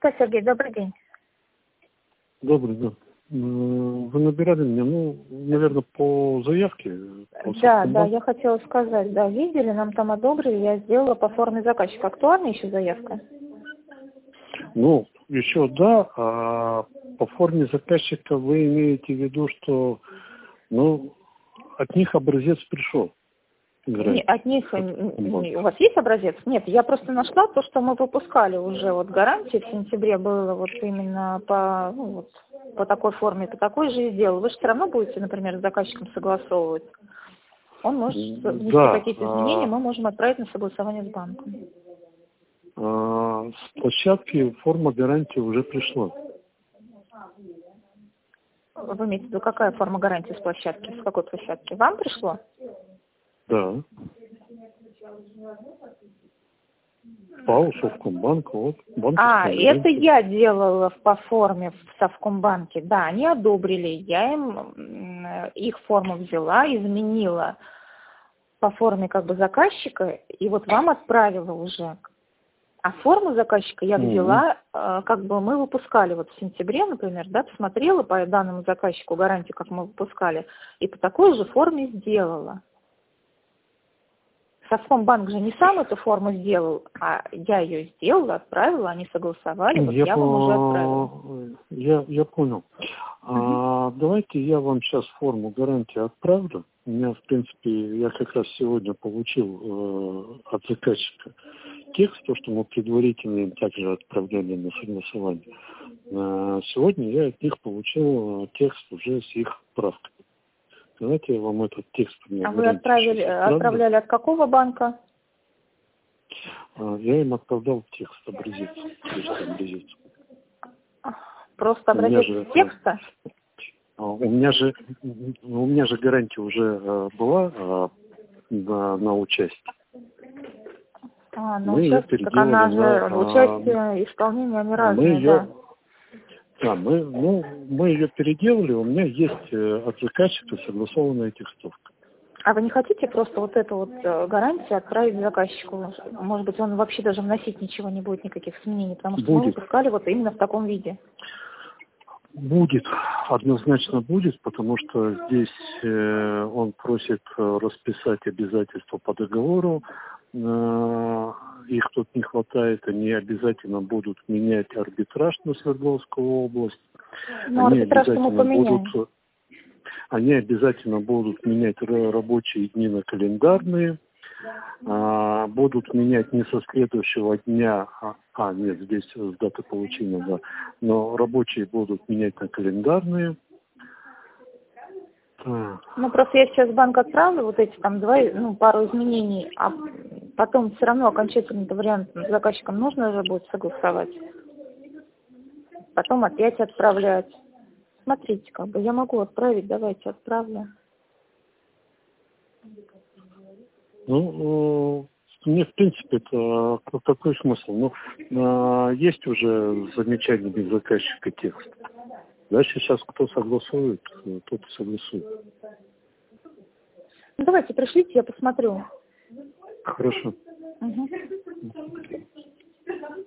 Да, Сергей, добрый день. Добрый, да. Вы набирали меня, наверное, по заявке? Да, я хотела сказать, да, видели, нам там одобрили, я сделала по форме заказчика. Актуальна еще заявка? Еще да, а по форме заказчика вы имеете в виду, что, от них образец пришел? От них, у вас есть образец? Нет, я просто нашла то, что мы выпускали уже, гарантии в сентябре было именно по такой форме, по такой же сделал. Вы же все равно будете, например, с заказчиком согласовывать. Он может внести какие-то изменения, мы можем отправить на согласование с банком. С площадки форма гарантии уже пришла. Вы имеете в виду, какая форма гарантии с площадки? С какой площадки? Вам пришло? Да. ПАО, Совкомбанк, это я делала по форме в Совкомбанке. Да, они одобрили. Я их форму взяла, изменила по форме заказчика, и вам отправила уже. А форму заказчика я взяла, мы выпускали в сентябре, например, посмотрела по данному заказчику гарантию, как мы выпускали, и по такой же форме сделала. Совкомбанк же не сам эту форму сделал, а я ее сделала, отправила, они согласовали, я вам уже отправила. Я понял. Давайте я вам сейчас форму гарантии отправлю. У меня, в принципе, я как раз сегодня получил от заказчика текст, то, что мы предварительно им также отправляли на согласование. Сегодня я от них получил текст уже с их правкой. Давайте я вам этот текст... А вы отправляли от какого банка? Я им отправлял текст, образец. Просто образец текста? У меня же гарантия уже была на участие. На участие, так она же участие исполнения, они разные, да. Да, мы ее переделали, у меня есть от заказчика согласованная текстовка. А вы не хотите просто эту гарантию отправить заказчику? Может быть, он вообще даже вносить ничего не будет, никаких изменений, потому что мы выпускали именно в таком виде. Будет, однозначно будет, потому что здесь он просит расписать обязательства по договору. Их тут не хватает, они обязательно будут менять арбитраж на Свердловскую область. Они обязательно будут менять рабочие дни на календарные, будут менять не со следующего дня, нет, здесь с даты получения, да, но рабочие будут менять на календарные. Просто я сейчас в банк отправлю эти пару изменений, а потом все равно окончательный вариант с заказчиком нужно уже будет согласовать. Потом опять отправлять. Смотрите, я могу отправить, давайте отправлю. Мне, в принципе, это такой смысл. Есть уже замечание без заказчика текст. Дальше сейчас кто согласует, тот и согласует. Давайте пришлите, я посмотрю. Хорошо. Угу.